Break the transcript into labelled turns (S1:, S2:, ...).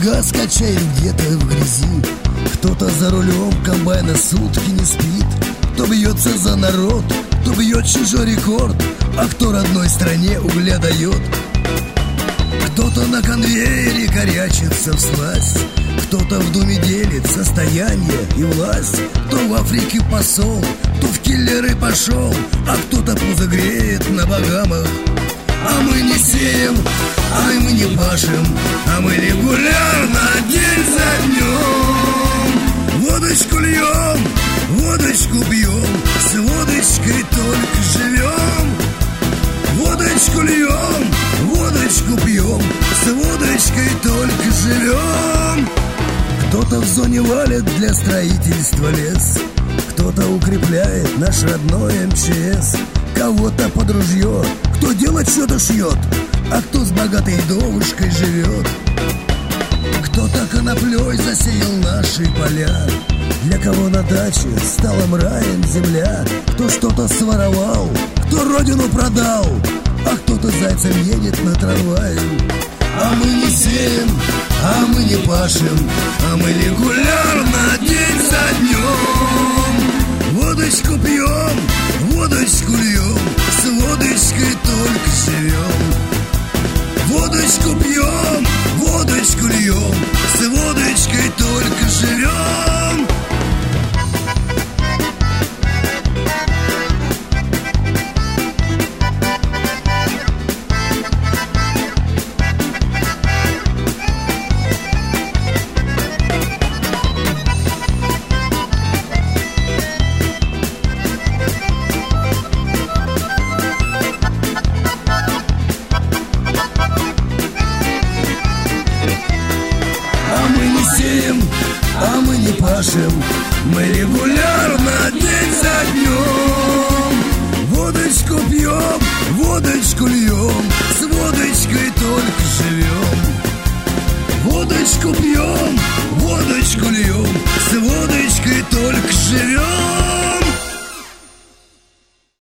S1: газ качает где-то в грязи. Кто-то за рулем комбайна сутки не спит. Кто бьется за народ, кто бьет чужой рекорд, а кто родной стране угля дает. Кто-то на конвейере корячится всласть, кто-то в думе делит состояние и власть. Кто в Африке посол, кто в киллеры пошел, а кто-то пузо греет на Багамах. А мы не сеем, а мы не пашем, а мы регулярно день за днем водочку льем, водочку пьем, с водочкой только живем. Водочку льем, водочку пьем, с водочкой только живем. Кто-то в зоне валит для строительства лес, кто-то укрепляет наш родной МЧС, кого-то под ружье, кто дело что-то шьет, а кто с богатой вдовушкой живет. Кто-то коноплей засеял наши поля, для кого на даче стала раем земля. Кто что-то своровал, кто родину продал, а кто-то зайцем едет на трамвае. А мы не сеем, а мы не пашем, а мы регулярно день за днем водочку пьем, водочку льем, с водочкой только живем. Водочку пьем, водочку льем, с водочкой только живем. А мы не пашем, мы регулярно